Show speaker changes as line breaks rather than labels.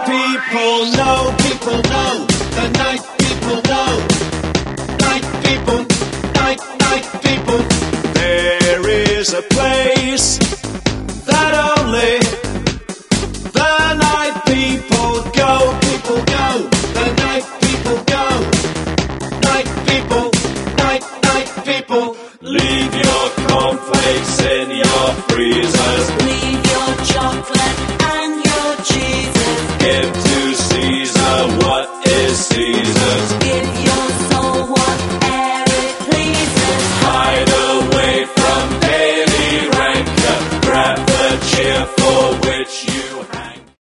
people know, the night people know. Night people, night people. There is a place that only the night people go. People go, the night people go. Night people, night people. Leave your cornflakes in your freezers.
Leave your chocolate and your cheeses.
Give to Caesar what is Caesar.